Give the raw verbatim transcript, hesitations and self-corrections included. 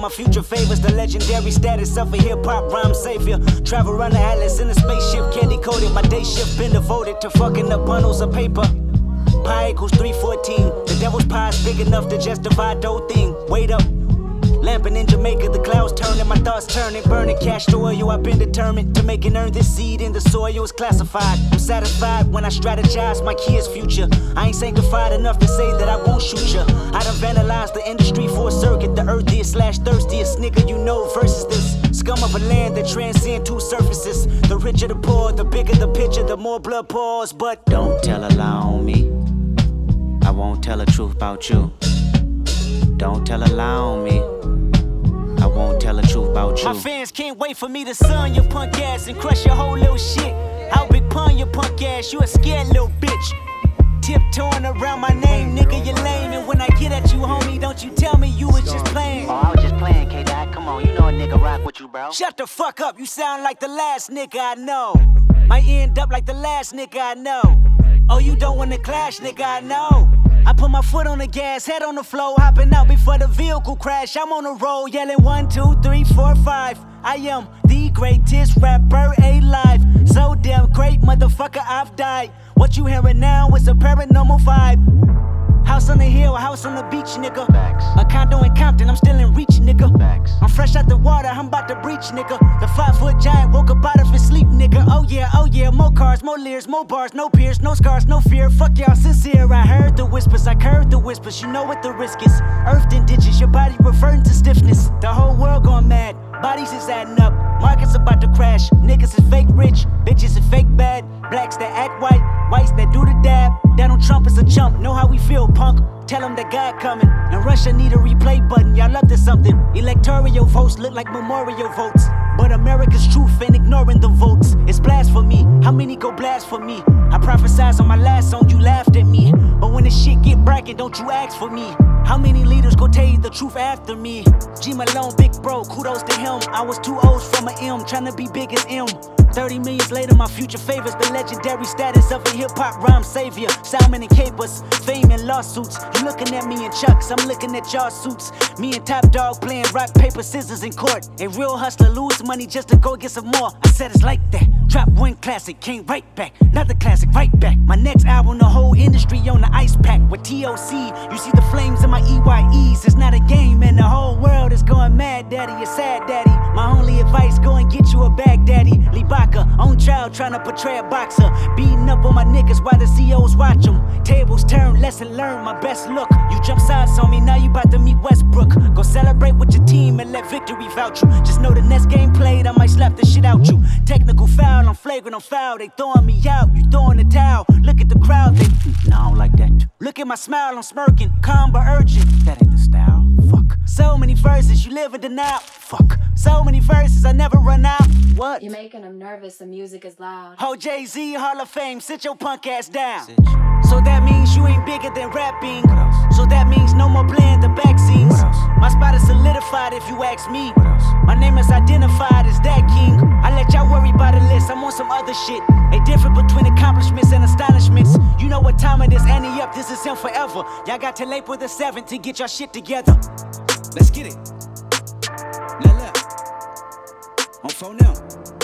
my future favors the legendary status of a hip-hop rhyme savior. Travel around the atlas in a spaceship, candy coated. My day shift been devoted to fucking up bundles of paper. Pi equals three fourteen. The devil's pie is big enough to justify dope thing. Wait up. Lamping in Jamaica, the clouds turning, my thoughts turning, burning cash to oil. I've been determined to make and earn this seed in the soil. It's classified. I'm satisfied when I strategize my kids' future. I ain't sanctified enough to say that I won't shoot ya. I done vandalized the industry for a circuit. The earthiest slash thirstiest nigga you know versus this scum of a land that transcend two surfaces. The richer the poor, the bigger the picture, the more blood pours. But don't tell a lie on me. I won't tell the truth about you. Don't tell a lie on me. I won't tell the truth about you. My fans can't wait for me to sun your punk ass and crush your whole little shit. I'll big pun your punk ass, you a scared little bitch. Tiptoeing around my name, nigga, you lame. And when I get at you, homie, don't you tell me you was just playing. Oh, I was just playing, K-Dot. Come on, you know a nigga rock with you, bro. Shut the fuck up, you sound like the last nigga I know. Might end up like the last nigga I know. Oh, you don't wanna clash, nigga, I know. I put my foot on the gas, head on the floor, hopping out before the vehicle crash. I'm on the road, yelling one, two, three, four, five. I am the greatest rapper alive. So damn great, motherfucker, I've died. What you hearing now is a paranormal vibe. House on the hill, house on the beach, nigga. Facts. A condo in Compton, I'm still in reach, nigga. Facts. I'm fresh out the water, I'm about to breach, nigga. The five foot giant woke up out of his sleep, nigga. Oh yeah, oh yeah, more cars, more leers, more bars, no peers, no scars, no fear. Fuck y'all sincere, I heard the whispers, I curved the whispers. You know what the risk is. Earthed in ditches, your body reverting to stiffness. The whole world going mad, bodies is adding up. Markets about to crash, niggas is fake rich, bitches is fake bad. Blacks that act white, whites that do the dab. Donald Trump is a chump, know how we feel, punk. Tell them that God coming, and Russia need a replay button. Y'all up to something. Electoral votes look like memorial votes, but America's truth ain't ignoring the votes. It's blasphemy. How many go blast for me? I prophesized on my last song, you laughed at me. But when the shit get bragging, don't you ask for me? How many leaders go tell you the truth after me? G Malone, big bro, kudos to him. I was two O's from a M, trying to be big as M. thirty millions later, my future favors the legendary status of a hip-hop rhyme savior. Salmon and capers, fame and lawsuits. You looking at me in chucks, I'm looking at y'all suits. Me and Top Dog playing rock, paper, scissors in court. A real hustler lose money just to go get some more. I said it's like that. Drop one classic, came right back. Another classic, right back. My next album, the whole industry on the ice pack. With T O C, you see the flames in my E Y Es. It's not a game and the whole world is going mad, daddy. You're sad, daddy. My only advice, go and get you a bag, daddy. Libaka, on trial, trying to portray a boxer. Beating up on my niggas while the C Os watch them. Tables turn, lesson learned, my best look. You jump sides on me, now you about to meet Westbrook. Go celebrate with your team and let victory vouch you. Just know the next game played, I might slap the shit out you. Technical foul, I'm flagrant, I'm foul. They throwing me out, you throwing the towel. Look at the crowd, they, nah, I don't like that. Look at my smile, I'm smirking, calm but urgent. That ain't the style, fuck. So many verses, you live in denial, fuck. So many verses, I never run out. What? You're making them nervous, the music is loud. Ho Jay-Z, Hall of Fame, sit your punk ass down. So that means you ain't bigger than rapping. So that means no more playing the back scenes. My spot is solidified if you ask me. My name is identified as that king. I let y'all worry about the list, I'm on some other shit. A difference between accomplishments and astonishments. You know what time it is, Annie up, this is him forever. Y'all got till April the seventh to get y'all shit together. Let's get it. La la. On phone now.